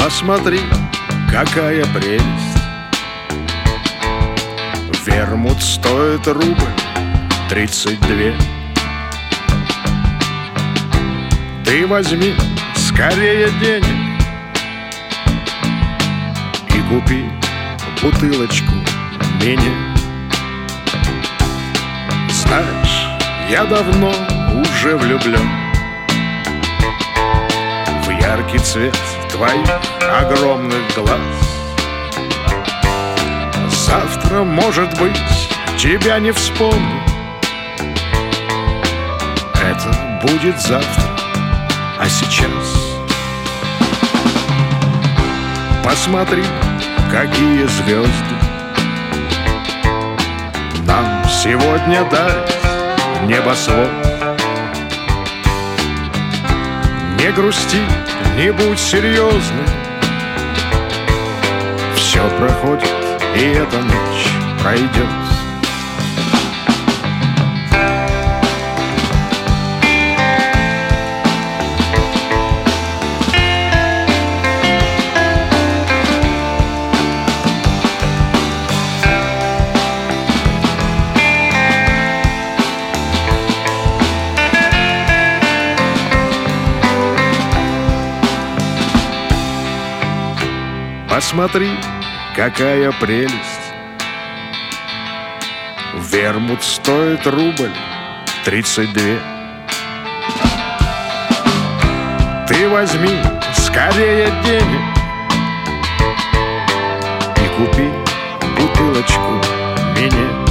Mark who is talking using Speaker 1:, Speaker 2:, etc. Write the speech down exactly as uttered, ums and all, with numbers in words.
Speaker 1: Посмотри, какая прелесть. Вермут стоит рубль тридцать две. Ты возьми скорее денег и купи бутылочку мини. Знаешь, я давно уже влюблен в яркий цвет твоих огромных глаз. Завтра, может быть, тебя не вспомню. Это будет завтра, а сейчас посмотри, какие звезды нам сегодня дарит небосвод. Не грусти, не будь серьезным. Все проходит, и эта ночь пройдет. Посмотри, какая прелесть. Вермут стоит рубль тридцать две. Ты возьми скорее денег и купи бутылочку мини.